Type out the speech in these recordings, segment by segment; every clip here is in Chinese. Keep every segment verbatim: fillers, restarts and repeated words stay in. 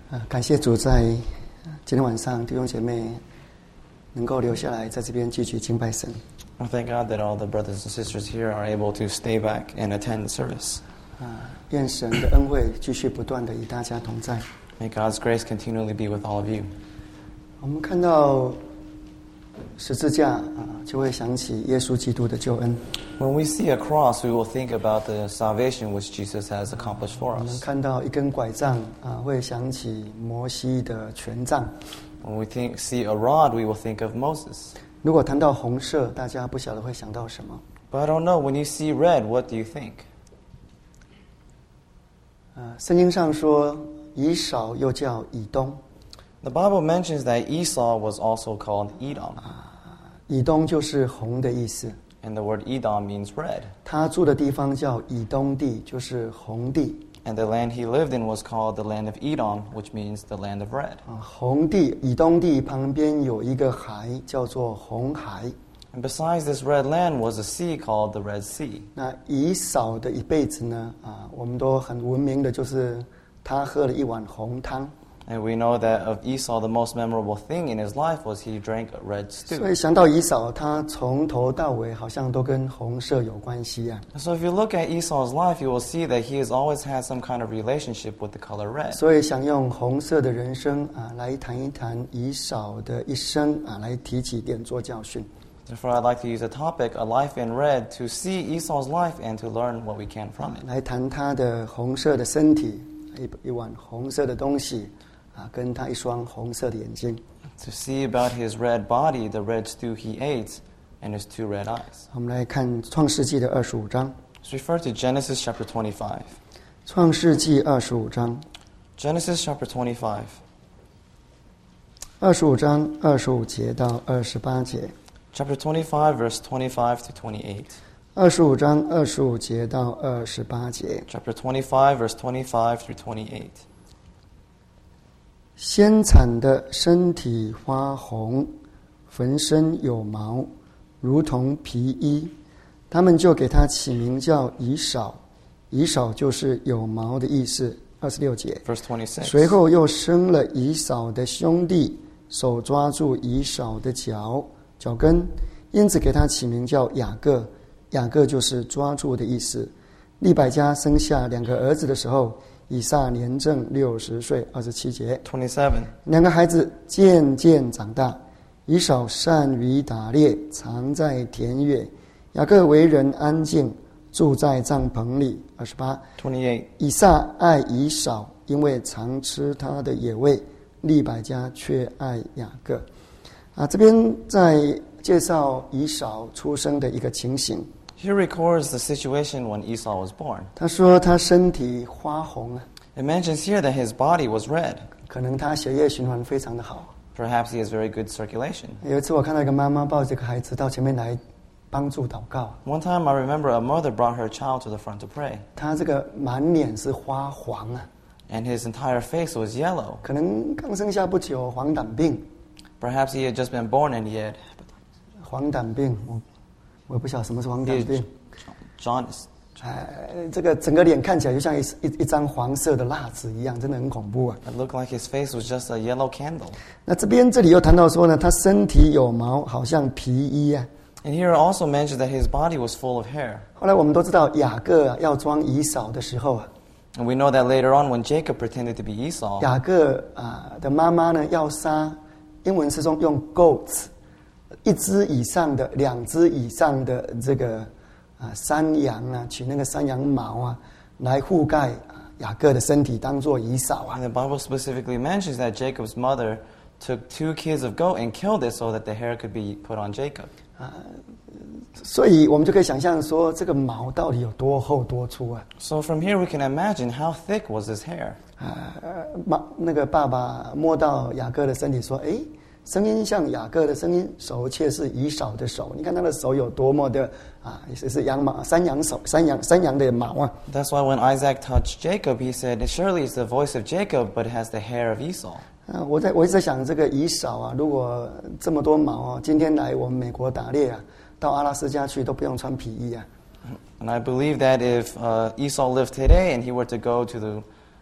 呃，感谢主在今天晚上弟兄姐妹能够留下来，在这边继续敬拜神。 I thank God that all the brothers and sisters here are able to stay back and attend the service. 啊，愿神的恩惠继续不断的与大家同在。 May God's grace continually be with all of you. 我们看到十字架啊，就会想起耶稣基督的救恩。 When we see a cross, we will think about the salvation which Jesus has accomplished for 我们 us. 看到一根拐杖啊，会想起摩西的权杖。 When we think, see a rod, we will think of Moses. 如果谈到红色，大家不晓得会想到什么？ But I don't know, when you see red, what do you think? 啊，圣经上说以扫又叫以东， The Bible mentions that Esau was also called Edom. 以东就是红的意思。 And the word Edom means red. 他住的地方叫以东地，就是红地。 And the land he lived in was called the land of Edom, which means the land of red. 啊，红地以东地旁边有一个海，叫做红海。 And besides this red land was a sea called the Red Sea. 那以扫的一辈子呢，啊，我们都很闻名的，就是他喝了一碗红汤。 And we know that of Esau, the most memorable thing in his life was he drank a red 所 stew. 以想到以扫，他从头到尾好像都跟红色有关系啊。 So if you look at Esau's life, you will see that he has always had some kind of relationship with the color red. 所以想用红色的人生啊，来谈一谈以扫的一生啊，来提起点做教训。 Therefore, I'd like to use a topic, a life in red, to see Esau's life and to learn what we can from it. 来谈他的红色的身体，一一碗红色的东西啊，跟他一双红色的眼睛。 To see about his red body, the red stew he ate, and his two red eyes. 我们来看创世纪的二十五章。 Let's refer to Genesis chapter twenty-five. 创世纪二十五章， Genesis chapter twenty-five. 二十五章二十五节到二十八节。 Chapter twenty-five, verse twenty-five to twenty-eight. 二十五章二十五节到二十八节。 Chapter twenty-five, verse twenty-five through twenty-eight. 先产的身体发红，浑身有毛，如同皮衣，他们就给他起名叫以扫。以扫就是有毛的意思。二十六节。 Verse twenty-six. 随后又生了以扫的兄弟，手抓住以扫的脚脚跟，因此给他起名叫雅各。雅各就是抓住的意思。利百加生下两个儿子的时候，以撒年正六十岁。二十七节。 twenty-seven. 两个孩子渐渐长大，以扫善于打猎，常在田野；雅各为人安静，住在帐篷里。二十八。 twenty-eight. 以撒爱以扫，因为常吃他的野味；利百加却爱雅各。啊，这边在介绍以扫出生的一个情形。 Here records the situation when Esau was born. 他说他身体发红啊， It mentions here that his body was red. 可能他血液循环非常的好。 Perhaps he has very good circulation. 有一次我看到一个妈妈抱着这个孩子到前面来帮助祷告， One time I remember a mother brought her child to the front to pray, 他这个满脸是发黄啊， and his entire face was yellow. 可能刚生下不久，黄疸病。 Perhaps he had just been born and he had 黄疸病，我我也不晓得什么是黄疸病。 jaundice. 哎，这个整个脸看起来就像一一一张黄色的蜡纸一样，真的很恐怖啊。 It looked like his face was just a yellow candle. 那这边这里又谈到说呢，他身体有毛，好像皮衣啊。 And here it also mentions that his body was full of hair. 后来我们都知道，雅各啊要装以扫的时候啊， And we know that later on when Jacob pretended to be Esau, 雅各啊的妈妈呢要杀，英文诗中用 goats， 一只以上的、两只以上的这个啊山羊啊，取那个山羊毛啊来覆盖啊雅各的身体，当做以扫啊 and。the Bible specifically mentions that Jacob's mother took two kids of goat and killed it so that the hair could be put on Jacob. 所以我们就可以想象说，这个毛到底有多厚多粗啊？ So from here we can imagine how thick was his hair. 啊，妈，那个爸爸摸到雅各的身体，说：“哎，声音像雅各的声音，手却是以扫的手。你看他的手有多么的啊，也是羊毛，山羊手，山羊山羊的毛啊。” That's why when Isaac touched Jacob, he said, surely it's the voice of Jacob, but it has the hair of Esau. 啊，我在我一直在想，这个以扫啊，如果这么多毛啊，今天来我们美国打猎啊，到阿拉斯加去都不用穿皮衣啊。 And I believe that if uh, Esau lived today and he were to go to the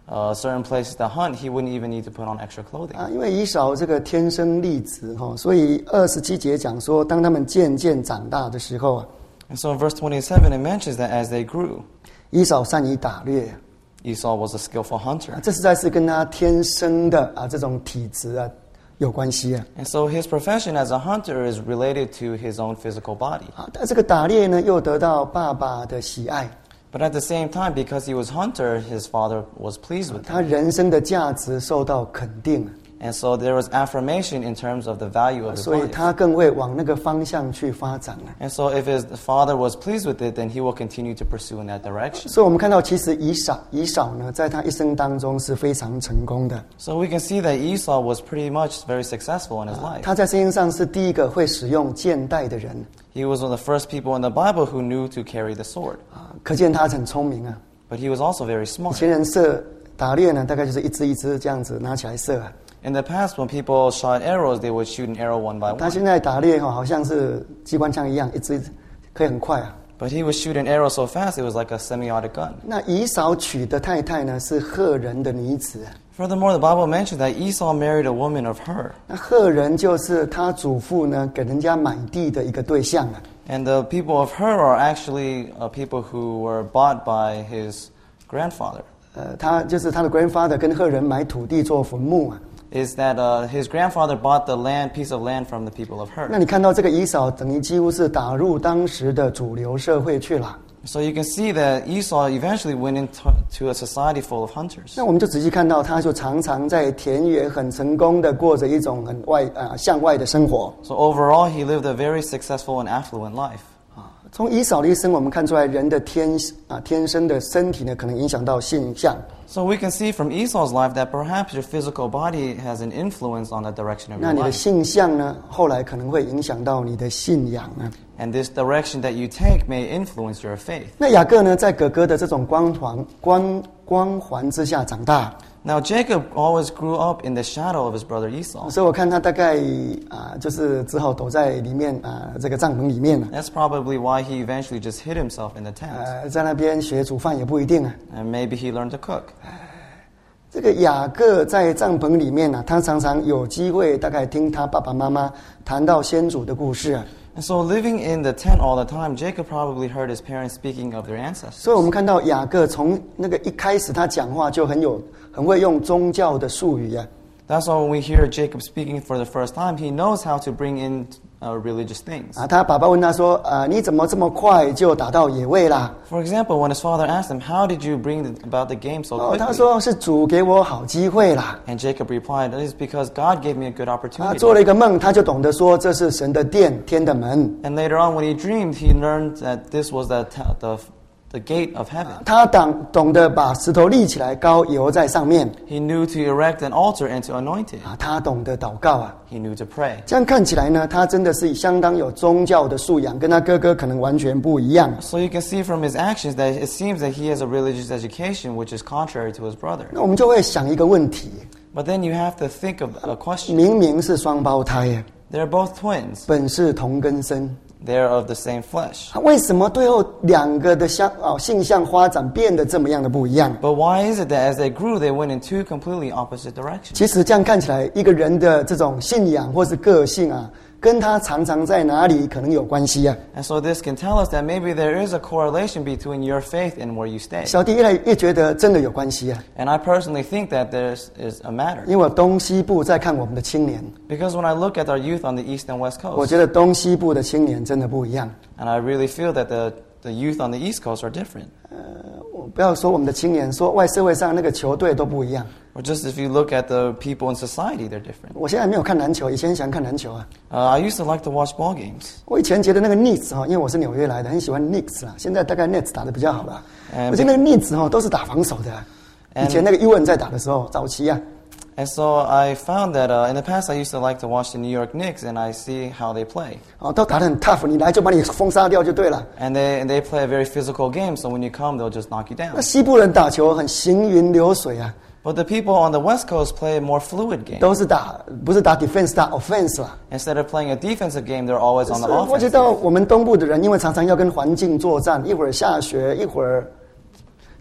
uh, certain places to hunt, he wouldn't even need to put on extra clothing. 啊，因为以扫这个天生丽质哈，所以二十七节讲说，当他们渐渐长大的时候啊， And so in verse twenty-seven, it mentions that as they grew, 以扫善于打猎， Esau was a skillful hunter. 啊，这实在是跟他天生的啊这种体质啊有关系啊。 And so his profession as a hunter is related to his own physical body. 啊，但这个打猎呢，又得到爸爸的喜爱， But at the same time, because he was hunter, his father was pleased with 他 him. 人生的价值受到肯定， And so there was affirmation in terms of the value of his 所以 life. 他更会往那个方向去发展了。 And so if his father was pleased with it, then he will continue to pursue in that direction. 所以我们看到，其实以扫以扫呢，在他一生当中是非常成功的。 So we can see that Esau was pretty much very successful in his life. 他在圣经上是第一个会使用箭袋的人 He was one of the first people in the Bible who knew to carry the sword. 啊，可见他很聪明啊。 But he was also very 以 smart. 前人射打猎呢，大概就是一支一支这样子拿起来射啊。 In the past, when people shot arrows, they would shoot an arrow one by 他 one. 现在打猎哈，好像是机关枪一样，一支一支可以很快啊。 But he would shoot an arrow so fast, it was like a semi-automatic gun. 那以扫娶的太太呢，是赫人的女子。 Furthermore, the Bible mentions that Esau married a woman of Hur. 那赫人就是他祖父呢给人家买地的一个对象啊。 And the people of Hur are actually uh, people who were bought by his grandfather. 呃，他就是他的 grandfather 跟赫人买土地做坟墓啊。 Is that uh, his grandfather bought the land, piece of land from the people of Hur. 那你看到这个以扫，等于几乎是打入当时的主流社会去了。 So you can see that Esau eventually went into to a society full of hunters. 那我们就仔细看到，他就常常在田野很成功的过着一种很外啊向外的生活。 So overall, he lived a very successful and affluent life. 从以扫的一生，我们看出来人的天啊天生的身体呢，可能影响到性向。 So we can see from Esau's life that perhaps your physical body has an influence on the direction of 那 your 你的 life. 性向呢，后来可能会影响到你的信仰啊。 And this direction that you take may influence your faith. 那雅各呢，在哥哥的这种光环光光环之下长大， Now Jacob always grew up in the shadow of his brother Esau. 所以我看他大概啊，就是只好躲在里面啊这个帐篷里面了。 That's probably why he eventually just hid himself in the tent. 呃，在那边学煮饭也不一定啊。 And maybe he learned to cook. 这个雅各在帐篷里面呢、啊，他常常有机会大概听他爸爸妈妈谈到先祖的故事啊。 And so living in the tent all the time, Jacob probably heard his parents speaking of their ancestors. 所以我们看到雅各从那个一开始他讲话就很有很会用宗教的术语啊。 That's why when we hear Jacob speaking for the first time, he knows how to bring in uh, religious things. 啊，他爸爸问他说：“啊，你怎么这么快就打到野味啦？” For example, when his father asked him, "How did you bring the, about the game so 哦，他 quickly?" 说是主给我好机会啦。 And Jacob replied, "It is because God gave me a good 他 opportunity." 做了一个梦，他就懂得说这是神的殿，天的门。 And later on, when he dreamed, he learned that this was the te- the, the gate of heaven. 他懂懂得把石头立起来，膏油在上面 He knew to erect an altar and to anoint it. 啊，他懂得祷告啊。 He knew to pray. 这样看起来呢，他真的是相当有宗教的素养，跟他哥哥可能完全不一样。 So you can see from his actions that it seems that he has a religious education, which is contrary to his brother. 那我们就会想一个问题： But then you have to think of a question. 明明是双胞胎耶， They're both twins. 本是同根生， They're of the same flesh. 他为什么最后两个的相啊性向发展变得这么样的不一样？ But why is it that as they grew, they went in two completely opposite directions? 其实这样看起来，一个人的这种信仰或是个性啊，跟他常常在哪里可能有关系啊。 And so this can tell us that maybe there is a correlation between your faith and where you stay. 小弟越来越觉得真的有关系啊， And I personally think that there is a matter. 因为我东西部在看我们的青年， Because when I look at our youth on the east and west 我 coast, 觉得东西部的青年真的不一样。 and I really feel that the, the youth on the east coast are different. 我不要说我们的青年，说外社会上那个球队都不一样。 Or just if you look at the people in society, they're different. 我现在没有看篮球，以前很喜欢看篮球啊。 Uh, I used to like to watch ball games. 我以前觉得那个 Knicks 哈，因为我是纽约来的，很喜欢 Knicks 啊。现在大概 Nets 打得比较好了。 嗯我觉得那个 Knicks 哈都是打防守的啊。以前那个 Ewan 在打的时候，早期啊。 And so I found that uh, in the past I used to like to watch the New York Knicks, and I see how they play. 哦，都打得很 tough，你来就把你封杀掉就对了。 And they, and they play a very physical game, so when you come, they'll just knock you 那 down. 西部人打球很行云流水啊， But the people on the West Coast play a more fluid game. 都是打不是打 defense 打 offense 啦。 Instead of playing a defensive game, they're always on the 是我觉 offense. 得我们东部的人，因为常常要跟环境作战，一会儿下雪，一会儿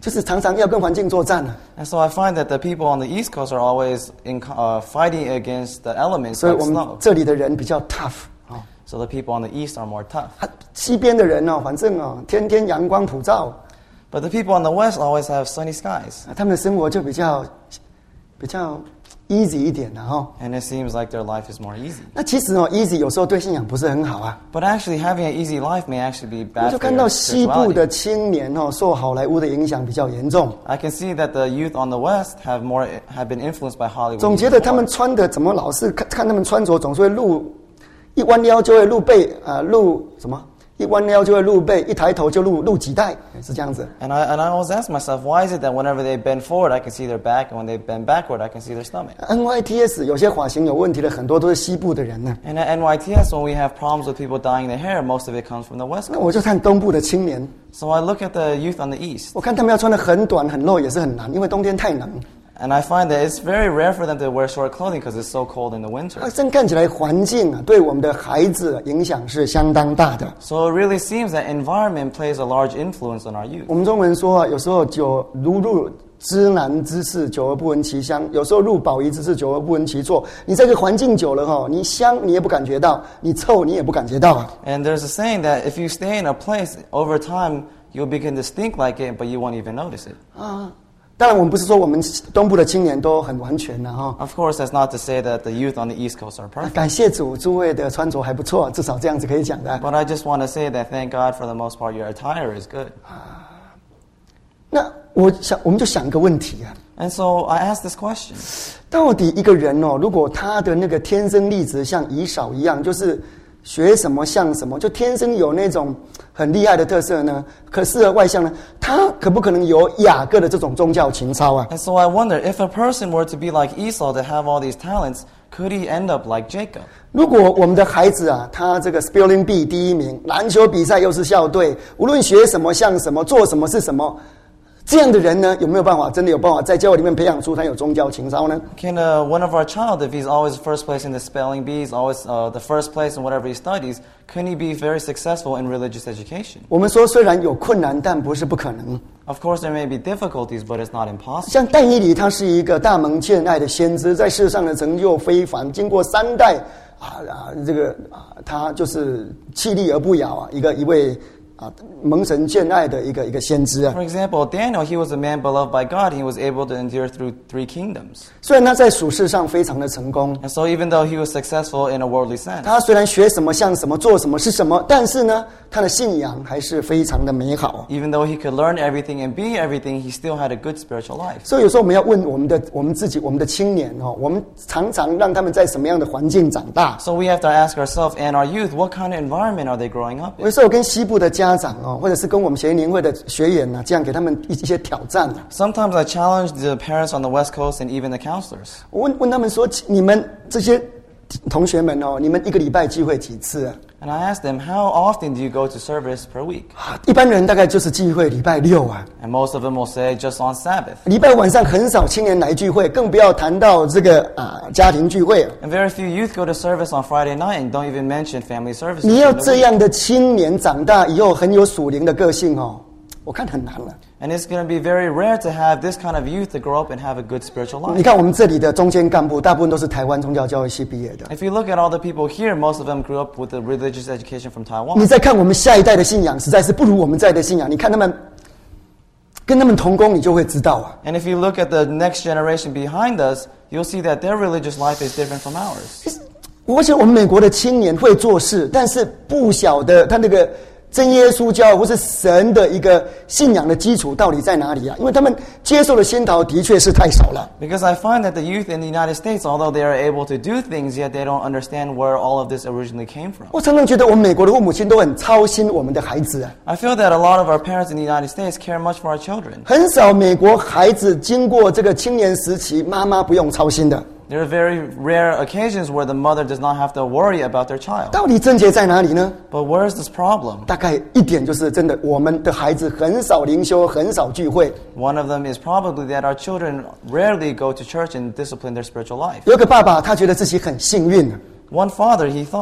就是常常要跟环境作战啊。 And so I find that the people on the East Coast are always in, uh, fighting against the elements 所以 like 我们 snow. 这里的人比较 tough 啊、 So the people on the East are more tough. 啊西边的人哦，反正哦，天天阳光普照， But the people on the West always have sunny skies. 啊他们的生活就比较比较 easy 一点的哈、哦。 And it seems like their life is more easy. 那其实哦 ，easy 有时候对信仰不是很好啊。 But actually, having an easy life may actually be 我 bad 就 for 看到 your 西部的 spirituality. 青年哦，受好莱坞的影响比较严重， I can see that the youth on the West have more have been influenced by Hollywood. 总觉 even 得他 more. 们穿的怎么老是看看他们穿着总是会露，一弯腰就会露背啊、呃，露什么？一弯腰就会露背，一抬头就露露脐带，是这样子。 And I and I always ask myself, why is it that whenever they bend forward, I can see their back, and when they bend backward, I can see their stomach? N Y T S 有些发型有问题的很多都是西部的人呢。 And at N Y T S, when we have problems with people dyeing their hair, most of it comes from the West 那 Coast. 我就看东部的青年， So I look at the youth on the East, 我看他们要穿的很短很露也是很难，因为冬天太冷。 and I find that it's very rare for them to wear short clothing because it's so cold in the winter. 啊，真看起来环境啊，对我们的孩子影响是相当大的。 So it really seems that environment plays a large influence on our youth. 我们中文说啊，有时候久如入知难之事，久而不闻其香；有时候入宝仪之事，久而不闻其臭。你这个环境久了哈，你香你也不感觉到，你臭你也不感觉到啊。 And there's a saying that if you stay in a place, over time, you'll begin to stink like it, but you won't even notice it. 啊，当然我们不是说我们东部的青年都很完全的哈。 Of course, that's not to say that the youth on the East Coast are perfect. 感谢主，诸位的穿着还不错，至少这样子可以讲的。 But I just want to say that thank God for the most part, your attire is good. 那我想，我们就想一个问题啊， And so I asked this question. 到底一个人哦，如果他的那个天生丽质像以扫一样，就是学什么像什么，就天生有那种很厉害的特色呢？可适合外向呢？他可不可能有雅各的这种宗教情操啊？ And so I wonder, if a person were to be like Esau, to have all these talents, could he end up like Jacob? 如果我们的孩子啊，他这个 spelling bee 第一名，篮球比赛又是校队，无论学什么像什么，做什么是什么，这样的人呢，有没有办法真的有办法在教会里面培养出他有宗教情操呢？ Can uh, one of our child, if he's always first place in the spelling bee, he's always uh, the first place in whatever he studies, can he be very successful in religious education? 我们说虽然有困难，但不是不可能。 Of course, there may be difficulties, but it's not impossible. 像但以理，他是一个大蒙眷爱的先知，在世上的成就非凡，经过三代啊啊，这个啊，他就是气力而不摇啊，一个一位啊蒙神眷爱的一个一个先知啊。 For example, Daniel, he was a man beloved by God. He was able to endure through three kingdoms. 虽然他在属世上非常的成功， And so even though he was successful in a worldly sense, 他虽然学什么像什么，做什么是什么，但是呢，他的信仰还是非常的美好。 even though he could learn everything and be everything, he still had a good spiritual life. 所以有时候我们要问我们的我们自己，我们的青年哦，我们常常让他们在什么样的环境长大？ So we have to ask ourselves and our youth, what kind of environment are they growing up 有 in? 时候我跟西部的家长哦，或者是跟我们协年会的学员呢、啊，这样给他们一一些挑战啊。 Sometimes I challenge the parents on the West Coast and even the counselors. 我问问他们说，你们这些同学们哦，你们一个礼拜聚会几次啊？ And I asked them, how often do you go to service per week? 啊一般人大概就是聚会礼拜六啊， And most of them will say just on Sabbath. 礼拜晚上很少青年来聚会，更不要谈到这个啊家庭聚会啊。 And very few youth go to service on Friday night and don't even mention family services. 你要 during the 这 week. 样的青年长大以后很有属灵的个性哦，我看很难了。 And it's going to be very rare to have this kind of youth to grow up and have a good spiritual 你 life. 看我们这里的中间干部，大部分都是台湾宗教教会系毕业的。 If you look at all the people here, most of them grew up with a religious education from 你 Taiwan. 再看我们下一代的信仰，实在是不如我们在的信仰。你看他们跟他们同工，你就会知道啊。 And if you look at the next generation behind us, you'll see that their religious life is different from ours. 我想我们美国的青年会做事，但是不晓得他那个真耶稣教或是神的一个信仰的基础到底在哪里啊？因为他们接受的先导的确是太少了。 Because I find that the youth in the United States, although they are able to do things, yet they don't understand where all of this originally came from. 我常常觉得我们美国的父母亲都很操心我们的孩子啊， I feel that a lot of our parents in the United States care much for our children. 很少美国孩子经过这个青年时期，妈妈不用操心的。 There are very rare occasions where the mother does not have to worry about their child. 到底症结在哪里呢？ But where is this problem? 大概一点就是真的，我们的孩子很少灵修，很少聚会。 One of them is probably that our children rarely go to church and discipline their spiritual life. 有一个爸爸，他觉得自己很幸运， One father, he thought,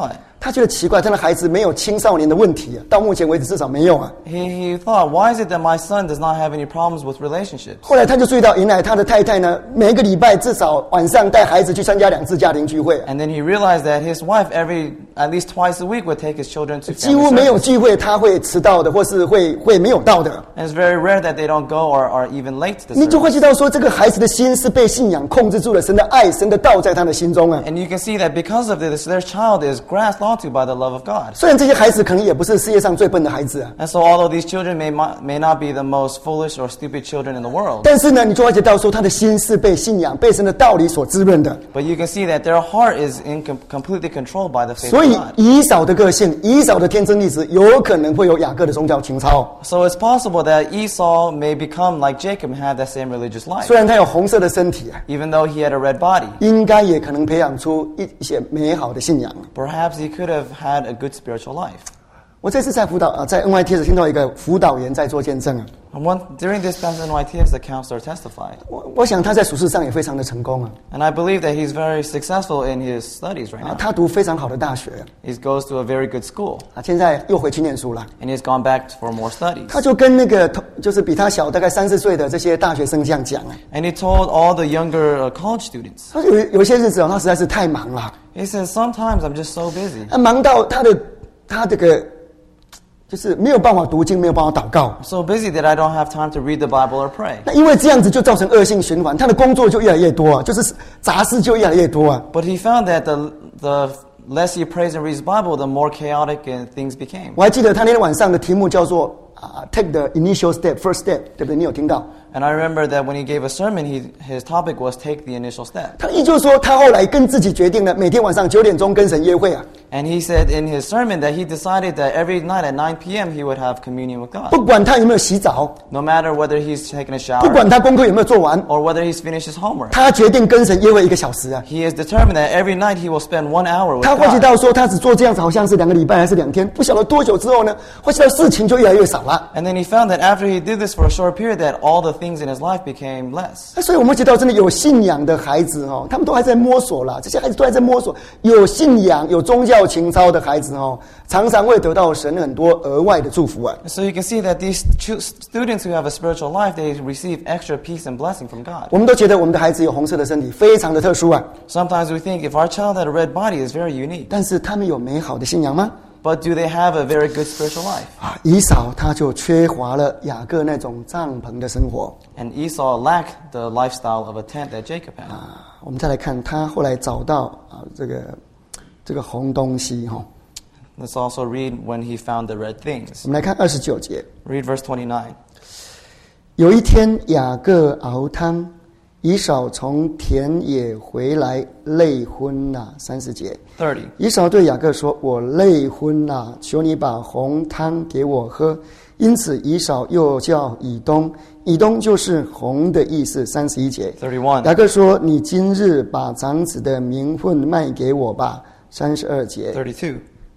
他觉得奇怪，他的孩子没有青少年的问题啊，到目前为止至少没有啊。 He, he thought, why is it that my son does not have any problems with relationships? 后来他就注意到，原来他的太太呢，每一个礼拜至少晚上带孩子去参加两次家庭聚会、啊。 And then he realized that his wife every at least twice a week would take his children to 几乎 family 没有 service. 聚会他会迟到的，或是会会没有到的。 And it's very rare that they don't go or are even late to the 你就会 service. 知道说，这个孩子的心是被信仰控制住了，神的爱、神的道在他的心中啊。 And you can see that because of this, their child is grasped onto by the love of God. 虽然这些孩子可能也不是世界上最笨的孩子啊， And so although these children may, may not be the most foolish or stupid children in the world, 但是呢，你就会知道说，他的心是被信仰、被神的道理所滋润的。 but you can see that their heart is in com- completely controlled by the faith 所 of 以 God. 以扫的个性、以扫的天真丽质，有可能会有雅各的宗教情操。 So it's possible that Esau may become like Jacob and have that same religious life. 虽然他有红色的身体啊， Even though he had a red body, 应该也可能培养出一一些美好的信仰。 perhaps he could have had a good spiritual life. 我这次在辅导啊，在 N Y T S 听到一个辅导员在做见证啊， And one, during this past N Y T S, the counselor testified. 我我想他在属事上也非常的成功啊， And I believe that he's very successful in his studies right 啊 now. 他读非常好的大学 He goes to a very good school, 啊，现在又回去念书了。 and he's gone back for more studies. 他就跟那个同就是比他小大概三四岁的这些大学生这样讲啊， And he told all the younger uh, college students, 他说有有些日子哦，他实在是太忙了， he says, sometimes I'm just so busy. 他忙到他的他这个就是没有办法读经，没有办法祷告。 I'm so busy that I don't have time to read the Bible or pray. 那因为这样子就造成恶性循环，他的工作就越来越多啊，就是杂事就越来越多啊。 But he found that the, the less he prays and reads the Bible, the more chaotic uh, things became. 我还记得他那天晚上的题目叫做啊、uh, ，Take the initial step, first step， 对不对？你有听到？ And I remember that when he gave a sermon, he, his topic was take the initial step. 他依旧说，他后来跟自己决定了，每天晚上九点钟跟神约会啊， And he said in his sermon that he decided that every night at nine p.m. he would have communion with 不 God. 管他有没有洗澡， No matter whether he's taken a 不 shower 管他功课有没有做完， or whether he's finished his homework. 他决定跟神约会一个小时啊。 He is determined that every night he will spend one hour with 他会知 God. 道说，他只做这样子，好像是两个礼拜还是两天，不晓得多久之后呢，会知道事情就越来越少了。 And then he found that after he did this for a short period, that all the things in his life became less. 所以我们知道，真的有信仰的孩子哦，他们都还在摸索啦。这些孩子都还在摸索，有信仰、有宗教情操的孩子哦，常常会得到神很多额外的祝福啊。 So you can see that these ch- students who have a spiritual life, they receive extra peace and blessing from God. 我们都觉得我们的孩子有红色的身体，非常的特殊啊。 Sometimes we think if our child had a red body, it's very unique. 但是他们有美好的信仰吗？ But do they have a very good spiritual life? 啊，以扫他就缺乏了雅各那种帐篷的生活 And Esau lacked the lifestyle of a tent that Jacob had. 啊。我们再来看他后来找到啊这个这个红东西哈、哦。 Let's also read when he found the red things. 我们来看二十九节。 Read verse twenty-nine. 有一天，雅各熬汤，以扫从田野回来，累昏了。三十节， thirty. 以扫对雅各说：“我累昏了，求你把红汤给我喝。”因此，以扫又叫以东，以东就是红的意思。三十一节， thirty-one. 雅各说：“你今日把长子的名分卖给我吧。”三十二节， thirty-two.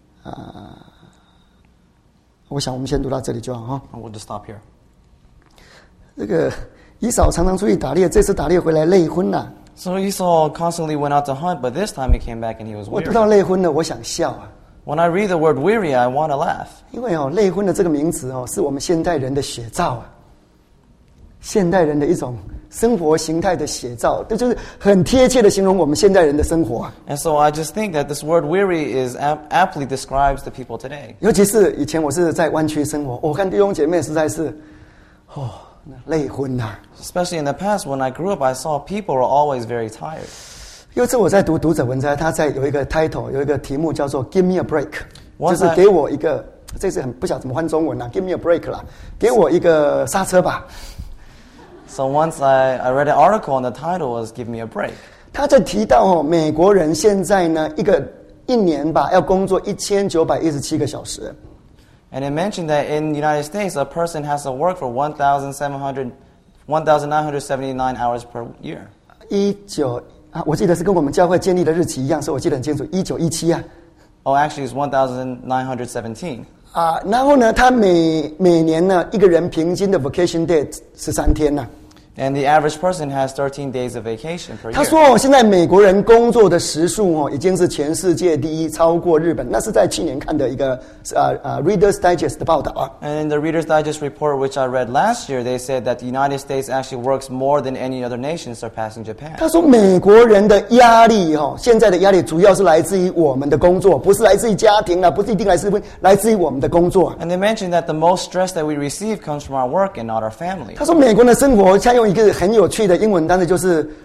我想我们先读到这里就好哈。 We'll just stop here. 这个以扫常常出去打猎，这次打猎回来累昏了。 So Esau constantly went out to hunt, but this time he came back and he was 我读到 weary. 累昏了，我想笑啊， When I read the word weary, I want to laugh. 因为哦，累昏的这个名词哦，是我们现代人的写照啊，现代人的一种生活形态的写照，这就是很贴切的形容我们现代人的生活啊。 And so I just think that this word weary is ap- aptly describes the people today. 尤其是以前我是在湾区生活，我看弟兄姐妹实在是，哦，累昏呐、啊。 Especially in the past, when I grew up, I saw people were always very tired. 有一次我在读读者文摘，他在有一个 title， 有一个题目叫做 "Give me a break"， Once 就是 I- 给我一个，这次很不晓得怎么翻中文啦 ，"Give me a break" 啦，给我一个刹车吧。 So once I, I read an article and the title was "Give me a break." 他在提到哦，美国人现在呢，一个一年吧要工作一千九百一十七个小时。 And it mentioned that in the United States, a person has to work for one thousand seven hundred, one thousand nine hundred seventy-nine hours per year. 一九啊，我记得是跟我们教会建立的日期一样，所以我记得很清楚，一九一七啊。 Oh, actually, it's one thousand nine hundred seventeen. 啊，然后呢，他每每年呢，一个人平均的 vacation day 十三天呢、啊。 And the average person has thirteen days of vacation per 他 year. 说哦，现在美国人工作的时数哦，已经是全世界第一，超过日本。那是在去年看的一个呃呃 Reader's Digest 的报道啊。 And in the Reader's Digest report, which I read last year, they said that the United States actually works more than any other nation, surpassing Japan. 他说美国人的压力哦，现在的压力主要是来自于我们的工作，不是来自于家庭啊，不是一定来自于来自于我们的工作。 And they mentioned that the most stress that we receive comes from our work and not our family. 他说美国人的生活，他用一个很有趣的英文单词，就是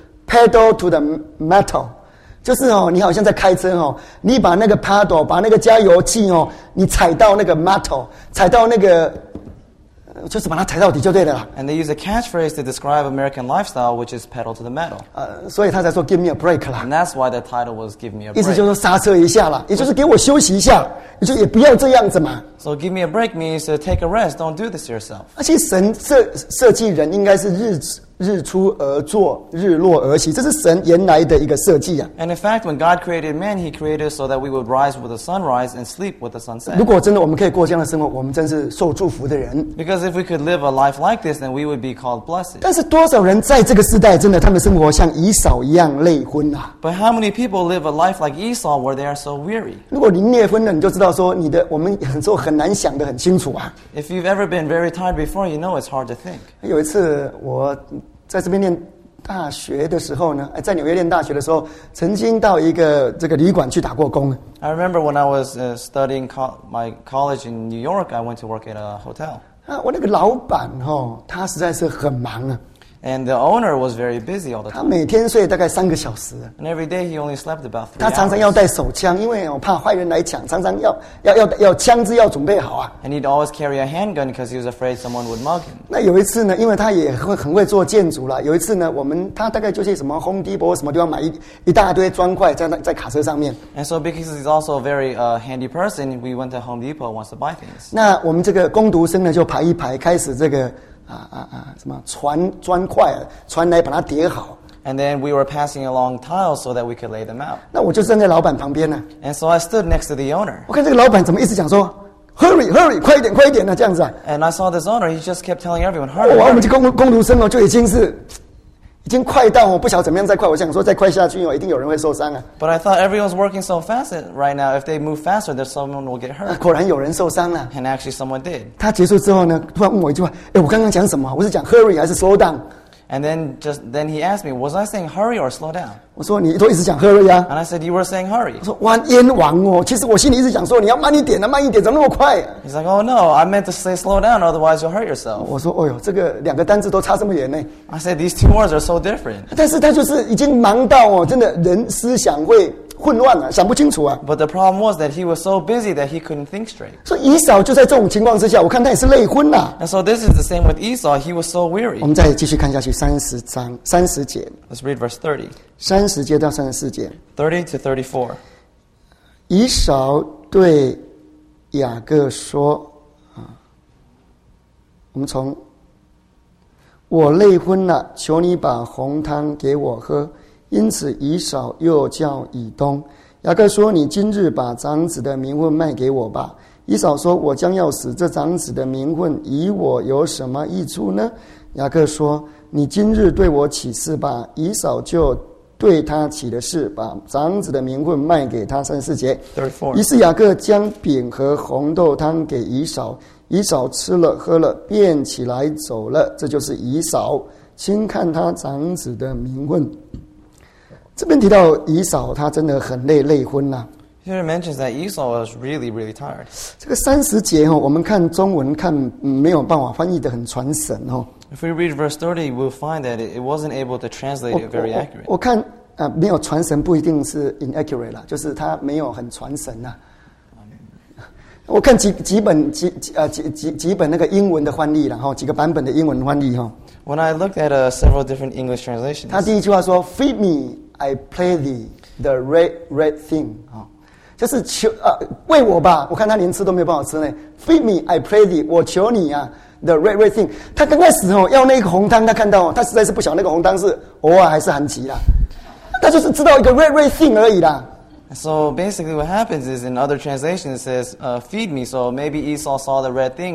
pedal to the metal， 就是哦，你好像在开车哦，你把那个 paddle， 把那个加油器哦，你踩到那个 metal， 踩到那个，就是把它踩到底就对了啦。 And they use a catchphrase to describe American lifestyle, which is pedal to the metal. 呃，所以他才说 give me a break 啦， And that's why the title was Give Me a 意思就是 Break. 说刹车一下啦，也就是给我休息一下，也就也不要这样子嘛。 So give me a break means to take a rest. Don't do this to yourself. 而且神设设计人应该是日日出而作，日落而息，这是神原来的一个设计啊。 And in fact, when God created man, He created so that we would rise with the sunrise and sleep with the 如 sunset. 果真的我们可以过这样的生活，我们真是受祝福的人。 Because if we could live a life like this, then we would be called blessed. 但是多少人在这个时代，真的他们生活像以扫一样累昏啊！ But how many people live a life like Esau where they are so weary? 如果你累昏了，你就知道说你的我们很时候很难想得很清楚啊。 If you've ever been very tired before, you know it's hard to think. 有一次我在这边念大学的时候呢，在纽约念大学的时候，曾经到一个这个旅馆去打过工。 I remember when I was uh, studying co- my college in New York, I went to work at a hotel. 啊，我那个老板哦，他实在是很忙啊， And the owner was very busy all the 他 time. 每天睡大概三个小时。 And every day he only slept about three 他常常要 hours. 带手枪，因为我怕坏人来抢，常常要要要要枪支要准备好啊。 And he'd always carry a handgun because he was afraid someone would mug him. 那有一次呢，因为他也会很会做建筑啦。有一次呢，我们他大概就去什么 Home Depot 什么地方买一一大堆砖块在那在卡车上面。 And so because he's also a very uh, handy person, we went to Home Depot once to buy things. 那我们这个工读生呢，就排一排，开始这个啊啊啊什么传砖块，传来把它叠好。 And then we were passing along tiles so that we could lay them out. 那我就站在老板旁边呢， And so I stood next to the owner. 我看这个老板怎么一直讲说 ，hurry hurry， 快一点快一点的这样子啊。 And I saw this owner, he just kept telling everyone, 哇 hurry, 我们 hurry. 这工工读生哦，就已经是已经快到我不晓得怎么样再快。我想说再快下去哦，一定有人会受伤啊。 But I thought everyone's working so fast right now. If they move faster, then someone will get 啊 hurt. 果然有人受伤了。 And actually someone did. 他结束之后呢，突然问我一句话：“哎，我刚刚讲什么？我是讲 hurry 还是 slow down？” And then just then he asked me, was I saying hurry or slow down? 我说：“你都一直讲 hurry 啊。 And I said, you were saying hurry. ” 我说：“哇，冤枉哦！其实我心里一直讲说你要慢一点啊，慢一点，怎么那么快啊 He's like, oh no, I meant to say slow down, otherwise you'll hurt？” yourself. 我说：“哦哟，这个两个单字都差这么远呢。” I said, these two words are so different. 但是他就是已经忙到哦，真的人思想会混乱了，想不清楚啊。 But the problem was that he was so busy that he couldn't think straight. 所以以扫就在这种情况之下，我看他也是累昏了。 And so this is the same with Esau. He was so 我 weary. 们再继续看下去，三十章三十节， Let's read verse thirty. 三十节到三十四节。 thirty to thirty-four. 以扫对雅各说：“啊，我们从我累昏了，求你把红汤给我喝。”因此以扫又叫以东。雅各说：“你今日把长子的名分卖给我吧。”以扫说：“我将要死，这长子的名分与我有什么益处呢？”雅各说：“你今日对我起誓吧。”以扫就对他起了誓，把长子的名分卖给他。三十四节。 thirty-four. 于是雅各将饼和红豆汤给以扫，以扫吃了喝了，便起来走了。这就是以扫轻看他长子的名分。这边提到以扫，他真的很累，累昏了。 Here it mentions that Esau was really, really tired. 这个三十节哦，我们看中文看、嗯、没有办法翻译得很传神哦。 If we read verse thirty, we'll find that it, it wasn't able to translate 我 it very 我 accurate. 我看啊、呃，没有传神不一定是 inaccurate 啦，就是他没有很传神呐、我看几几本几几呃几几几本那个英文的翻译，然后几个版本的英文翻译哈。 When I looked at uh, several different English translations, 他第一句话说 ：“Feed me, I pray thee, the red red thing。”啊，就是求啊喂我吧。我看他连吃都没有办法吃呢。Feed me, I pray thee， 我求你啊 ，the red red thing。他刚开始哦要那个红汤，他看到他实在是不晓得那个红汤是偶尔还是韩籍啦，他就是知道一个 red red thing 而已啦。 so basically what happens is in other translations it says, uh, feed me. So maybe Esau saw the red things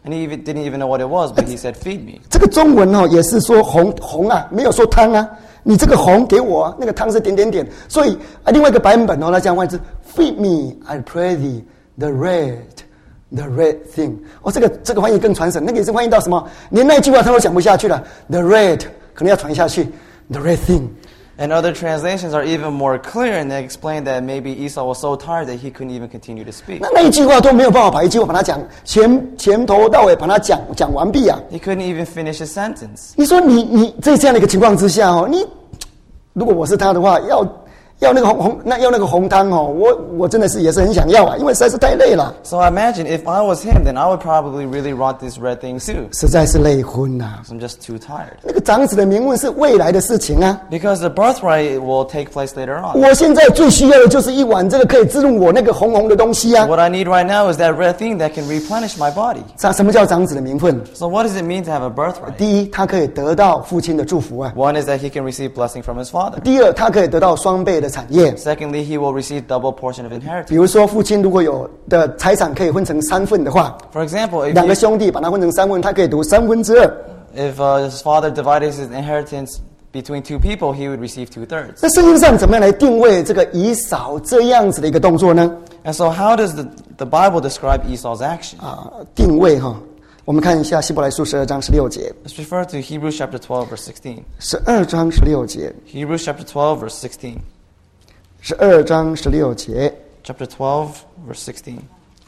And he even, didn't even know what it was, but he said, feed me. 这个中文哦也是说红红啊，没有说汤啊。你这个红给我，那个汤是点点点。所以啊，另外一个版本哦，它讲话是 feed me, I pray thee, the red, the red thing。哦，这个这个翻译更传神，那个也是翻译到什么？连那句话他都讲不下去了。The red 可能要传下去 ，the red thing。And other translations are even more clear, and they explain that maybe Esau was so tired that he couldn't even continue to speak. 那那一句话都没有办法把一句话把它讲前前头到尾把它讲讲完毕啊。 He couldn't even finish his sentence. 你说你你在这样的一个情况之下哦，你如果我是他的话，要要那个红红那要那个红汤哦，我我真的是也是很想要啊，因为实在是太累了。 So I imagine if I was him, then I would probably really want this red thing too. 实在是累昏了。 I'm just too tired. 那个长子的名分是未来的事情啊。 Because the birthright will take place later on. 我现在最需要的就是一碗这个可以滋润我那个红红的东西啊。 What I need right now is that red thing that can replenish my body. 啥什么叫长子的名分 So what does it mean to have a birthright? 第一，他可以得到父亲的祝福啊。 One is that he can receive blessing from his father. 第二，他可以得到双倍的产业。 Secondly, he will receive double portion of inheritance. 比如说，父亲如果有的财产可以分成三份的话， For example, if 两个 he, 兄弟把它分成三份，他可以读三分之二。 if uh, his father divided his inheritance between two people, he would receive two thirds. 那圣经上怎么样来定位这个以扫这样子的一个动作呢？ And so, how does the the Bible describe Esau's action? 啊，定位哈，我们看一下希伯来书十二章十六节。 Let's refer to Hebrews chapter twelve, verse sixteen. 十二章十六节。 Hebrews chapter twelve, verse sixteen. 十二章十六节。 Chapter twelve, verse sixteen.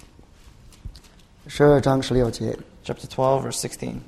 十二章十六节。 Chapter twelve, verse sixteen.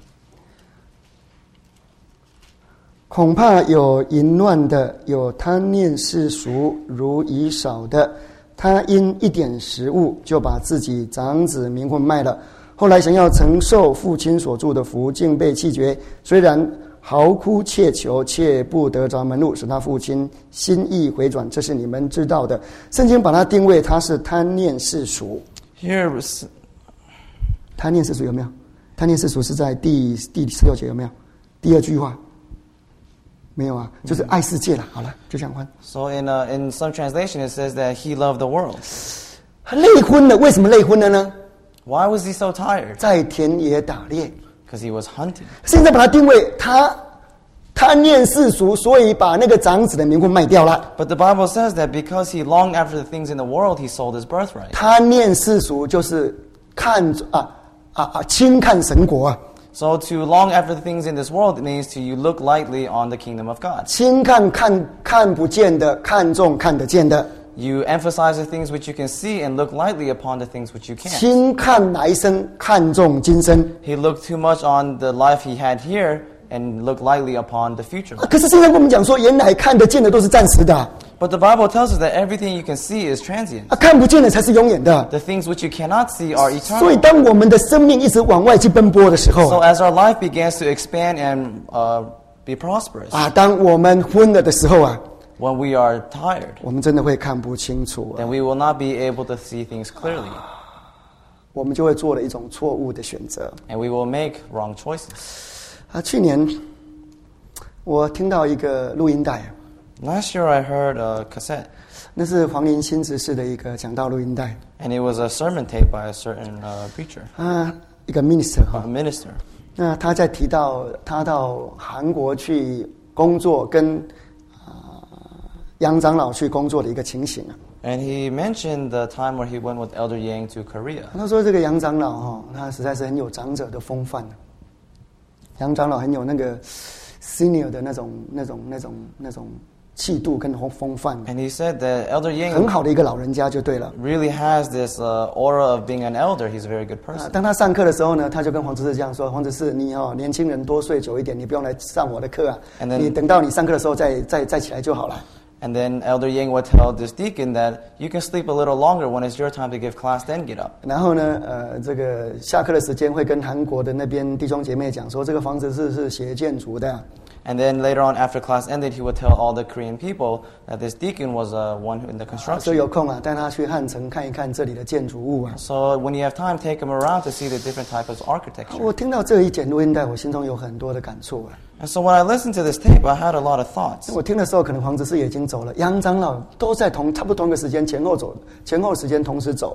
恐怕有淫乱的，有贪念世俗如以扫的，他因一点食物就把自己长子名分卖了，后来想要承受父亲所祝的福，竟被弃绝。虽然嚎哭切求，却不得着门路，使他父亲心意回转，这是你们知道的。圣经把他定位他是贪念世俗。 Here was 贪念世俗有没有？贪念世俗是在第第十六节有没有？第二句话没有啊，就是爱世界了。好了，就这样换。 So in uh, in some translation it says that he loved the world. 累昏了，为什么累昏了呢？ Why was he so tired? 在田野打猎。 Because he was hunting. 现在把他定位他贪念世俗，所以把那个长子的名分卖掉了。 But the Bible says that because he longed after the things in the world, he sold his birthright. 贪念世俗就是看啊啊啊轻看神国啊。 So to long after the things in this world, it means to you look lightly on the kingdom of God. 轻看看看不见的，看重看得见的。 You emphasize the things which you can see and look lightly upon the things which you can't. 轻看来生，看重今生。 He looked too much on the life he had here and looked lightly upon the future. 可是现在跟我们讲说，原来看得见的都是暂时的啊， But the Bible tells us that everything you can see is transient. 看不见的才是永远的。 The things which you cannot see are 所以， eternal. 当我们的生命一直往外去奔波的时候 So 啊， as our life begins to expand and uh, be prosperous, 啊，当我们昏了的时候啊， when we are tired, 我们真的会看不清楚啊， then we will not be able to see things clearly. 我们就会做了一种错误的选择 And we will make wrong choices. 啊。去年我听到一个录音带， Last year I heard a cassette, 那是黄林新执事的一个讲道录音带 and it was a sermon tape by a certain uh, preacher, 啊，一个 minister 哈 a，minister. 那他在提到他到韩国去工作，跟啊杨长老去工作的一个情形啊。 And he mentioned the time where he went with Elder Yang to Korea. 他说这个杨长老哈，他实在是很有长者的风范。杨长老很有那个 senior 的那种、那种、那种、那种气度跟风范， And he said that Elder 很 Yang 好的一个老人家就对了。 really has this uh, aura of being an elder. He's a very good 啊 person. 当他上课的时候呢，他就跟黄执事这样说：“黄执事，你哦，年轻人多睡久一点，你不用来上我的课啊， And then- 你等到你上课的时候再再再起来就好了。” And then Elder Yang would tell this deacon that you can sleep a little longer when it's your time to give class, then get up. 然后呢，呃，这个下课的时间会跟韩国的那边弟兄姐妹讲说，这个房子是是写建筑的。 And then later on, after class ended, he would tell all the Korean people that this deacon was uh, one in the 所以 construction. 有空啊，带他去汉城看一看这里的建筑物啊。 So when you have time, take him around to see the different types of architecture. 我听到这一剪录音带，我心中有很多的感触啊。 And so when I listened to this tape, I had a lot of thoughts. 我听的时候，可能黄执事也已经走了，杨长老都在同差不多同一个时间前后走，前后时间同时走啊。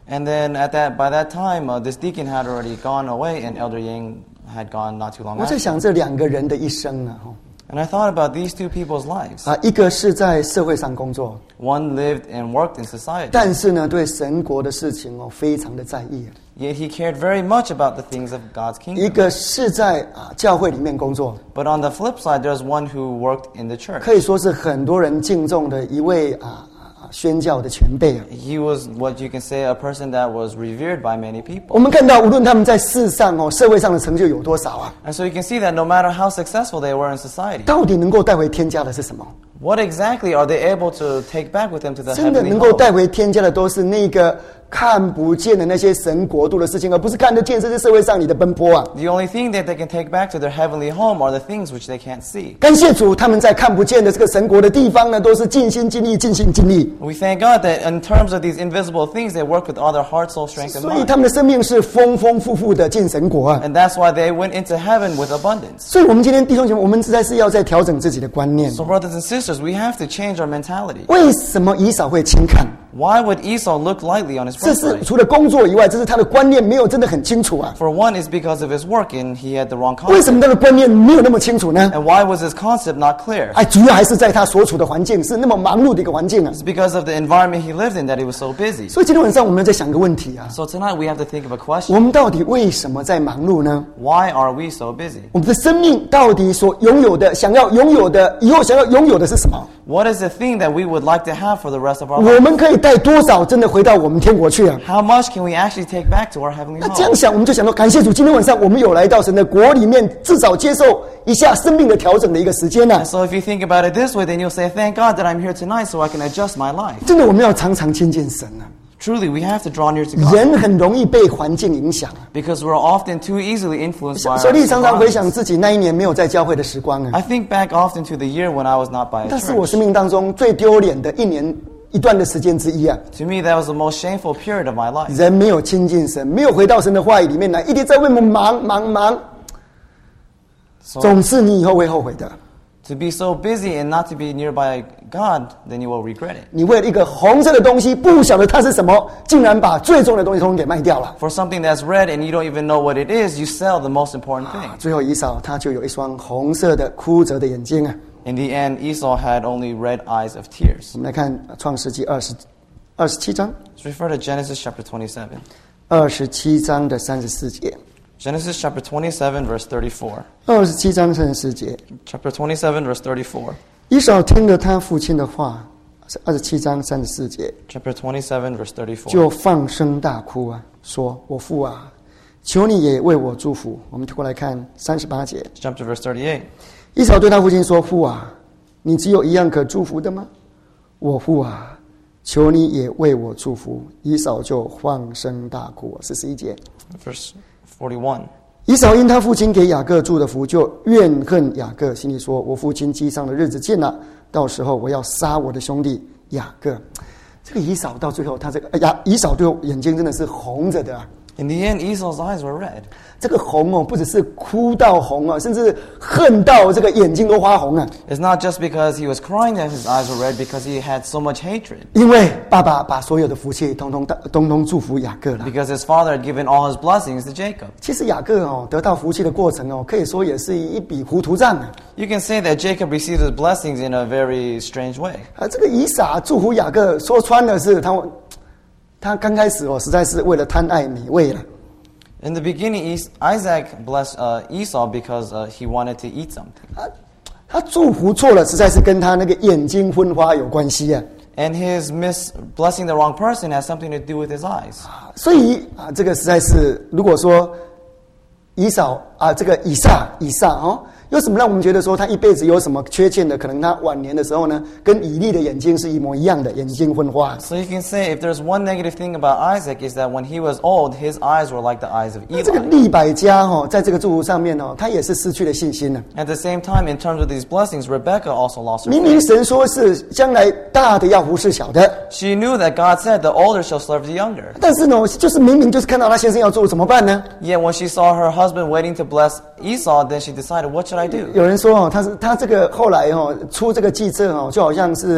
And then at that, by that time, uh, this deacon had already gone away, and Elder Yang had gone not too long 我在 after. 想这两个人的一生啊，哦 And I thought about these two people's lives. 啊，一个是在社会上工作， One lived and worked in society, 但是呢，对神国的事情哦，非常的在意。 yet he cared very much about the things of God's 一 kingdom. 个是在啊教会里面工作， But on the flip side, there's one who worked in the church. 可以说是很多人敬重的一位啊啊宣教的前辈啊。 He was what you can say a person that was revered by many 我 people. 们看到，无论他们在世上哦，社会上的成就有多少啊， And so you can see that no matter how successful they were in society, 到底能够带回天家的是什么？ what exactly are they able to take back with them to the 真的 heavenly 能够 home? 带回天家的，都是那个看不见的那些神国度的事情，而不是看得见这些社会上你的奔波啊。 The only thing that they can take back to their heavenly home are the things which they can't see. 感谢主，他们在看不见的这个神国的地方呢，都是尽心尽力、尽心尽力。 We thank God that in terms of these invisible things, they work with all their heart, soul, strength, and 所以 mind. 他们的生命是丰丰富富的进神国啊。 And that's why they went into heaven with abundance. 所以，我们今天弟兄姐妹，我们实在是要在调整自己的观念。 So brothers and sisters, we have to change our mentality. 为什么以扫会轻看？ Why would Esau look lightly on his 这是 birthright? 除了工作以外，这是他的观念没有真的很清楚啊。 For one, it's because of his work and he had the wrong 为什么 concept. 他的观念没有那么清楚呢？ And why was his concept not clear? 哎，主要还是在他所处的环境是那么忙碌的一个环境啊。 It's because of the environment he lived in that he was so busy. 所以今天晚上我们要在想个问题啊： So tonight we have to think of a 我 question. 们到底为什么在忙碌呢？ Why are we so busy? 我们的生命到底所拥有的、想要拥有的、以后想要拥有的是什么？ What is the thing that we would like to have for the rest of our 我 life? 们可以带多少真的回到我们天国去啊？ How much can we actually take back to our heavenly 那这样 home? 想，我们就想到感谢主，今天晚上我们有来到神的国里面，至少接受一下生命的调整的一个时间呢、 And so if you think about it this way, then you'll say, thank God that I'm here tonight so I can adjust my life. 真的，我们要常常亲近神啊！ Truly, we have to draw near to God 人很容易被环境影响啊， because we're often too easily influenced by 所 our 以常常回想 surroundings. 自己那一年没有在教会的时光啊。 I think back often to the year when I was not by a 但是我 church. 生命当中最丢脸的一年一段的时间之一啊， To me, that was the most shameful period of my life. 人没有亲近神，没有回到神的话语里面来，一直在为我们忙忙忙， So 总是你以后会后悔的。 to be so busy and not to be nearby God, then you will regret it. 你为了一个红色的东西，不晓得它是什么，竟然把最重要的东西通通给卖掉了。 For something that's red and you don't even know what it is, you sell the most important thing. 最后以扫他就有一双红色的枯折的眼睛啊。 In the end, Esau had only red eyes of tears. 我们来看创世纪二十二十七章， Let's refer to Genesis chapter twenty-seven. 二十七章的三十四节， Genesis chapter twenty-seven, verse thirty-four. 二十七章三十四节， Chapter twenty-seven, verse thirty-four. 以扫听了他父亲的话，二十七章三十四节， Chapter twenty-seven, verse thirty-four. 就放声大哭啊，说：“我父啊，求你也为我祝福。”我们过来看三十八节， Jump to verse thirty-eight. 以扫对他父亲说：“父啊，你只有一样可祝福的吗？我父啊，求你也为我祝福。”以扫就放声大哭。四十一节， Verse forty-one. 以扫因他父亲给雅各祝的福，就怨恨雅各，心里说：“我父亲击伤的日子近了，到时候我要杀我的兄弟雅各。”这个以扫到最后，他这个雅以扫最后眼睛真的是红着的啊。 In the end, Esau's eyes were red. 这个红哦，不只是哭到红啊，甚至恨到这个眼睛都发红啊。 It's not just because he was crying that his eyes were red, because he had so much hatred. 因为爸爸把所有的福气通通通通祝福雅各了。 Because his father had given all his blessings to Jacob. 其实雅各哦得到福气的过程哦，可以说也是一笔糊涂账啊。 You can say that Jacob received his blessings in a very strange way. 啊，这个以撒祝福雅各，说穿了是他他刚开始哦，实在是为了贪爱美味了。 In the beginning, Isaac blessed uh, Esau because uh, he wanted to eat something. 他他祝福错了，实在是跟他那个眼睛昏花有关系啊。 And his miss blessing the wrong person has something to do with his eyes. 所以啊，这个实在是，如果说以扫啊，这个以撒以撒哦，有什么让我们觉得说他一辈子有什么缺陷的？可能他晚年的时候呢，跟以利的眼睛是一模一样的，眼睛昏花。 So you can say if there's one negative thing about Isaac is that when he was old, his eyes were like the eyes of 那这个 Eli. 利百加哦，在这个祝福上面哦，他也是失去了信心了。 At the same time, in terms of these blessings, Rebecca also lost her 明明 faith. 神说是将来大的要服侍小的， She knew that God said the older shall serve the younger. 但是呢，就是明明就是看到他先生要做，怎么办呢？ Yet when she saw her husband waiting to bless Esau, then she decided, what should I do? 有人说哦，他是他这个后来哦出这个计策哦，就好像是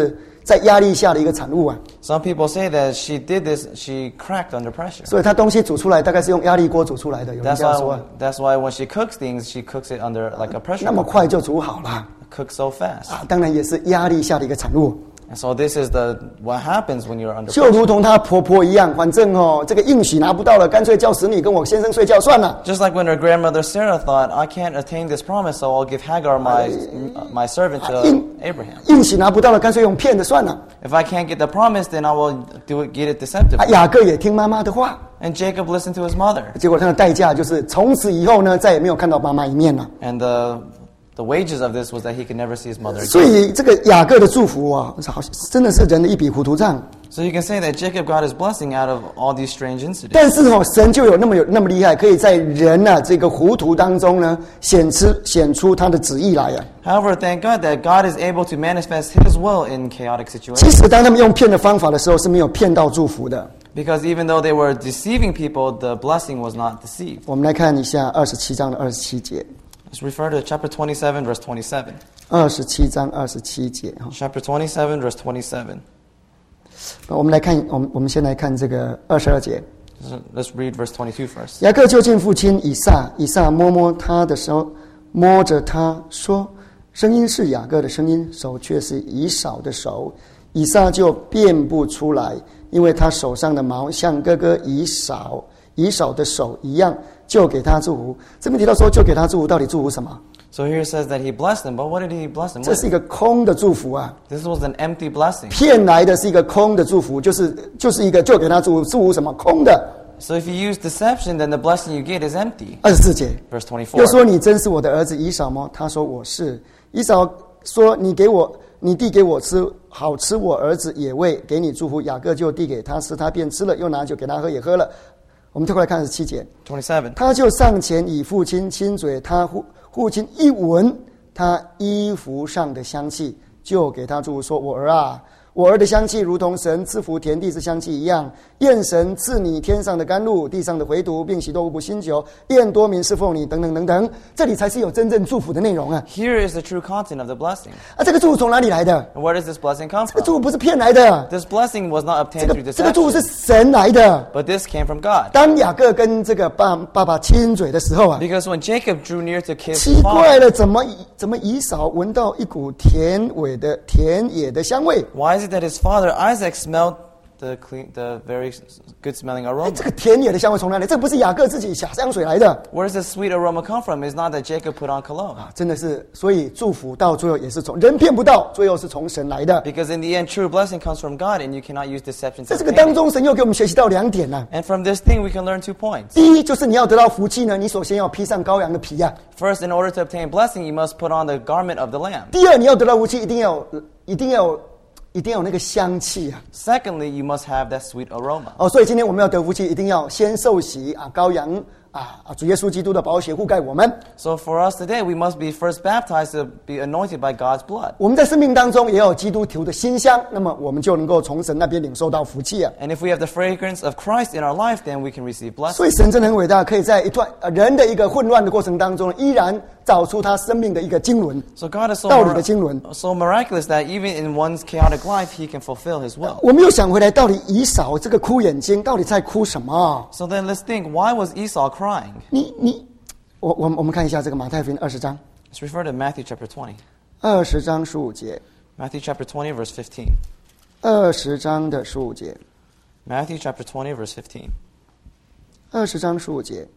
在压力下的一个产物啊。 Some people say that she did this, she cracked under pressure. 所以他东西煮出来大概是用压力锅煮出来的，有人 That's 这样说 why, 啊。 that's why when she cooks things, she cooks it under like a pressure 那么 cooker. 快就煮好了 Cooks so fast. 啊，当然也是压力下的一个产物。 And so this is the what happens when you're under 就 pressure. 如同她婆婆一样，反正哦，这个应许拿不到了，干脆叫使女跟我先生睡觉算了。 Just like when her grandmother Sarah thought, I can't attain this promise, so I'll give Hagar, my, my servant, to 应 Abraham. 应许拿不到了，干脆用骗的算了。 If I can't get the promise, then I will do it, get it 啊， deceptively. 雅各也听妈妈的话， And Jacob listened to his mother. 结果他的代价就是从此以后呢，再也没有看到妈妈一面了。 And the, the wages of this was that he could never see his mother 所 again. 以这个雅各的祝福啊，好真的是人的一笔糊涂账。 So you can say that Jacob got his blessing out of all these strange incidents. 但是哦，神就有那么有那么厉害，可以在人啊这个糊涂当中呢，显出显出他的旨意来啊。 However, thank God that God is able to manifest His will in chaotic 其 situations. 实当他们用骗的方法的时候，是没有骗到祝福的。 Because even though they were deceiving people, the blessing was not deceived. 我们来看一下二十七章的二十七节， Let's refer to chapter twenty-seven, verse twenty-seven. 二十七章二十七节哈。 Chapter twenty-seven, verse twenty-seven. 我们来看，我们我们先来看这个二十二节。 So let's read verse twenty-two first. 雅各就近父亲以撒，以撒摸摸他的手，摸着他说：“声音是雅各的声音，手却是以扫的手。”以撒就辨不出来，因为他手上的毛像哥哥以扫以扫的手一样，就给他祝福。这边提到说，就给他祝福，到底祝福什么？ So here it says that he blessed them, but what did he bless them 这 with? 是一个空的祝福啊！ This was an empty blessing. 骗来的是一个空的祝福，就是就是一个就给他祝福，祝福什么空的。 So if you use deception, then the blessing you get is empty. 二十四节。 Verse 又 twenty-four. 说你真是我的儿子以扫吗？他说我是。以扫说你给我，你递给我吃，好吃，我儿子也喂，给你祝福。雅各就递给他吃，他便吃了，又拿酒给他喝，也喝了。我们跳过来看十七节， twenty-seven. 他就上前以父亲亲嘴，他父父亲一闻他衣服上的香气，就给他祝福说：“我儿啊，我儿的香气如同神赐福田地之香气一样，愿神赐你天上的甘露，地上的回毒，并许多无不新酒，愿多民侍奉你，等等等等。”这里才是有真正祝福的内容啊！ Here is the true content of the blessing. 啊，这个祝福从哪里来的？ And where does this blessing come 这个 from? 祝福不是骗来的， This blessing was not 这 obtained 个 through 这个祝福是 deception, 神来的。 but this came from God. 当雅各跟这个爸爸爸亲嘴的时候啊， Because when Jacob drew near to kiss 奇 his 怪 father, 了，怎么怎么以扫闻到一股田尾的田野的香味？ why is it that his father Isaac smelled the clean, the very good-smelling 哎， aroma? 这个田野的香味从哪里？这不是雅各自己洒香水来的 Where does this sweet aroma come from? It's not that Jacob put on cologne. 啊！真的是，所以祝福到最后也是从人骗不到，最后是从神来的。 Because in the end, true blessing comes from God, and you cannot use deception to 在这个 obtain 当 it. 中，神又给我们学习到两点呢、 And from this thing, we can learn two points. 第一，就是你要得到福气呢，你首先要披上羔羊的皮呀、 First, in order to obtain blessing, you must put on the garment of the Lamb. 第二，你要得到福气，一定要有一定要有一定要有那个香气啊！ Secondly, you must have that sweet aroma. 哦，所以今天我们要得福气，一定要先受洗啊，羔羊啊啊，主耶稣基督的宝血覆盖我们。 So for us today, we must be first baptized to be anointed by God's blood. 我们在生命当中也有基督徒的馨香，那么我们就能够从神那边领受到福气啊！ And if we have the fragrance of Christ in our life, then we can receive blessing. 所以神真的很伟大，可以在一段呃人的一个混乱的过程当中，依然找出他生命的一个经纶。 So God is so, 道理的经纶。 so miraculous that even in one's chaotic life, He can fulfill His will. 我们又想回来，到底以扫这个哭眼睛，到底在哭什么？ So then let's think, why was Esau crying? 你你，我我我们看一下这个马太福音二十章， Let's refer to Matthew chapter twenty. 二十章十五节， Matthew chapter twenty, verse fifteen. 二十章的十五节， Matthew chapter twenty, verse fifteen. 二十章十五节。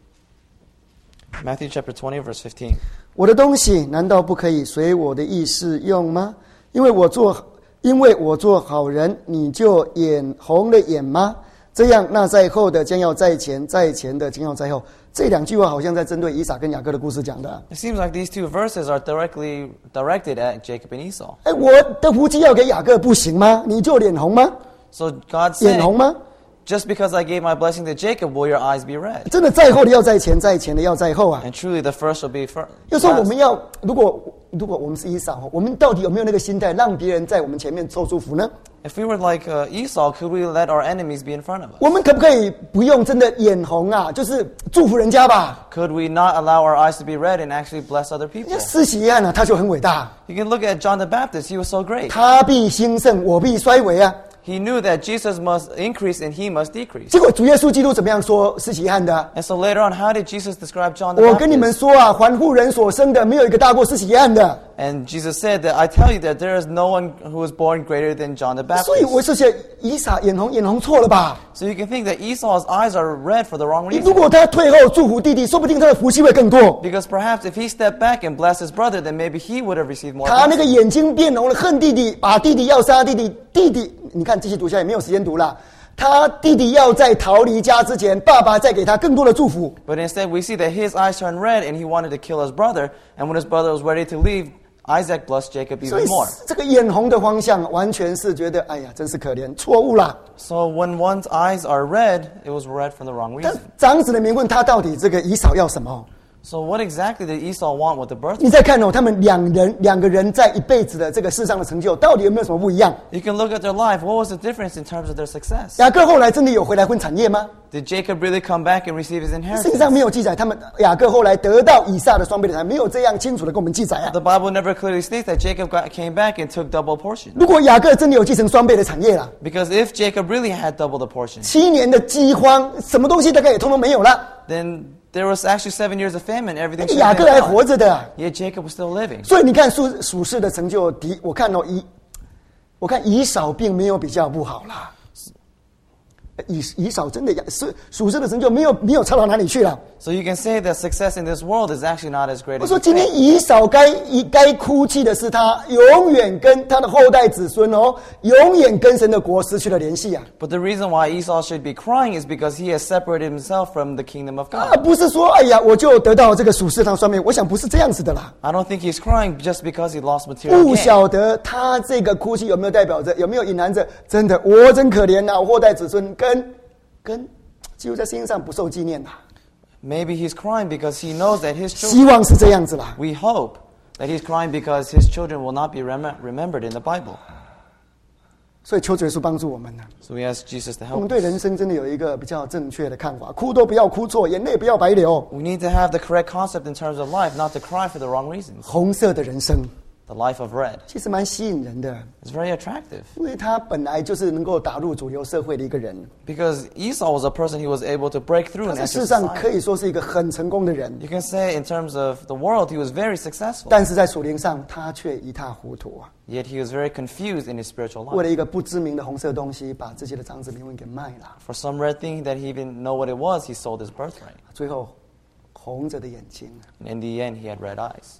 Matthew chapter twenty, verse fifteen. 我的东西难道不可以随我的意思用吗？因为我做，因为我做好人，你就眼红了眼吗？这样，那在后的将要在前，在前的将要在后。这两句话好像在针对以撒跟雅各的故事讲的。 It seems like these two verses are directly directed at Jacob and Esau. 哎，我的福气要给雅各不行吗？你就脸红吗？ So God 眼红 said, 吗？ just because I gave my blessing to Jacob, will your eyes be red? 真的在后的要在前，在前的要在后啊。 And truly, the first will be first. 有时候我们要，如果如果我们是以扫，我们到底有没有那个心态，让别人在我们前面受祝福呢？ If we were like uh, Esau, could we let our enemies be in front of us? 我们可不可以不用真的眼红啊？就是祝福人家吧。 Could we not allow our eyes to be red and actually bless other 人 people? 家施洗约翰啊，他就很伟大， You can look at John the Baptist. He was so great. 他必兴盛，我必衰微啊。 He knew that Jesus must increase and he must decrease. 结果主耶稣基督怎么样说施洗约翰的？ And so later on, how did Jesus describe John the 我跟你们 Baptist? 说啊，凡乎人所生的，没有一个大过施洗约翰的。 And Jesus said that I tell you that there is no one who was born greater than John the 所以我 Baptist. 是写以撒眼红，眼红错了吧？ So you can think that Esau's eyes are red for the wrong 如 reason. 果他退后祝福弟弟，说不定他的福气会更多。 Because perhaps if he stepped back and blessed his brother, then maybe he would have received more 他那 blessing. 个眼睛变红了，恨弟弟，把弟弟要杀弟弟。弟弟，你看继续读下来，没有时间读了。他弟弟要在逃离家之前，爸爸再给他更多的祝福。 But instead, we see that his eyes turned red and he wanted to kill his brother. And when his brother was ready to leave, Isaac blessed Jacob 所以 even more. 这个眼红的方向，完全是觉得，哎呀，真是可怜，错误啦。 So when one's eyes are red, it was red for the wrong 但 reason. 长子的名问他到底这个以扫要什么？ So what exactly did Esau want with the birthright? 你再看哦，他们两人两个人在一辈子的这个世上的成就，到底有没有什么不一样？ You can look at their life. What was the difference in terms of their success? 雅各后来真的有回来分产业吗？ Did Jacob really come back and receive his 圣经上 inheritance? 没有记载，他们雅各后来得到以撒的双倍的产业，没有这样清楚的跟我们记载啊。 The Bible never clearly states that Jacob got, came back and took double portion. 如果雅各真的有继承双倍的产业啦， Because if Jacob really had double the portion, 七年的饥荒，什么东西大概也通通没有了， then there was actually seven years of famine. Everything should 雅 have 各 been 还活 gone. 着的啊。 Yet Jacob was still living. 所以你看属属世的成就，敌我看到以，我看以扫并没有比较不好啦。以以扫真的是属世的成就没有没有差到哪里去了。 So you can say that success in this world is actually not as great 我 as 说 you 今天 think. 以扫该以该哭泣的是他永远跟他的后代子孙哦，永远跟神的国失去了联系啊！ But the reason why Esau should be crying is because he has separated himself from the kingdom of 啊， God. 不是说哎呀我就得到这个属世上上面，我想不是这样子的啦。 I don't think he's crying just because he lost material 不 gain. 晓得他这个哭泣有没有代表着，有没有隐含着真的我真可怜呐、我后代子孙跟跟几乎在圣经上不受纪念呐、 Maybe he's crying because he knows that his 希 children, 望是这样子啦。 we hope that he's crying because his children will not be rem- remembered in the Bible. 所以求主耶稣帮助我们呢、 So we ask Jesus to 我们 help 对 us. 人生真的有一个比较正确的看法，哭都不要哭错，眼泪不要白流。 We need to have the correct concept in terms of life, not to cry for the wrong reasons. 红色的人生 The life of red 其实蛮吸引人的， is very attractive 因为他本来就是能够打入主流社会的一个人， because Esau was a person who was able to break through 他 and 在 enter 世上可 society. 以说是一个很成功的人， You can say in terms of the world, he was very successful. 但是在属灵上他却一塌糊涂啊！ Yet he was very confused in his spiritual 为 life. 了一个不知名的红色东西，把自己的长子名分给卖了， For some red thing that he didn't know what it was, he sold his birthright. 最后红着的眼睛。 And in the end, he had red eyes.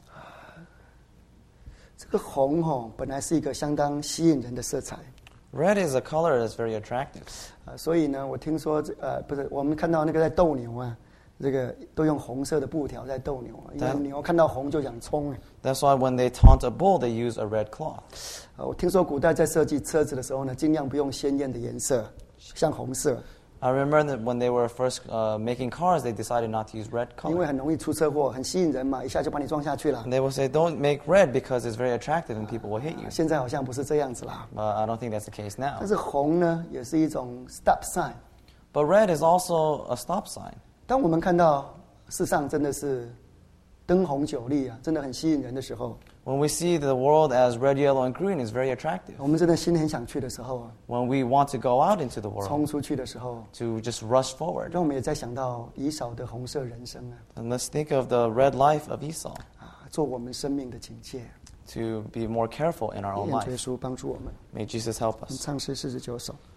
这个红哦，本来是一个相当吸引人的色彩 Red is a color that's very attractive. 啊，所以呢，我听说这呃不是，我们看到那个在斗牛啊，这个都用红色的布条在斗牛啊，因为对牛看到红就想冲啊。 That's why when they taunt a bull, they use a red cloth. 啊，我听说古代在设计车子的时候呢，尽量不用鲜艳的颜色，像红色， I remember that when they were first uh, making cars, they decided not to use red 因为 color. 很容易出车祸，很吸引人嘛，一下就把你撞下去了 And。they will say, don't make red because it's very attractive and people will hit you. 现在好像不是这样子啦， But I don't think that's the case 但 now. 是红呢，也是一种 stop sign。 But red is also a stop sign. 当我们看到世上真的是灯红酒绿啊，真的很吸引人的时候， When we see the world as red, yellow, and green, it's very attractive. 我们真的心很想去的时候啊， When we want to go out into the world, 冲出去的时候， to just rush forward. 让我们也在想到以扫的红色人生啊， And let's think of the red life of Esau, 啊，做我们生命的警戒。 to be more careful in our own 愿主耶 life. 稣帮助我们。 May Jesus help 我们 us. 唱诗四十九首。